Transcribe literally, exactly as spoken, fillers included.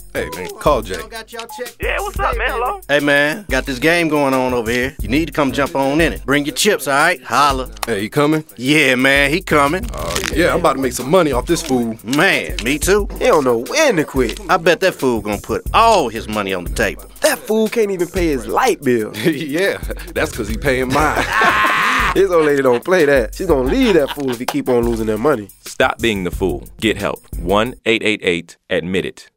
Hey, man, call Jay. Yeah, what's up, man? Hello? Hey, man, got this game going on over here. You need to come jump on in it. Bring your chips, all right? Holla. Hey, he coming? Yeah, man, he coming. Uh, yeah, I'm about to make some money off this fool. Man, me too. He don't know when to quit. I bet that fool gonna put all his money on the table. That fool can't even pay his light bill. Yeah, that's because he paying mine. His old lady don't play that. She's gonna leave that fool if he keep on losing that money. Stop being the fool. Get help. one eight eight eight admit it.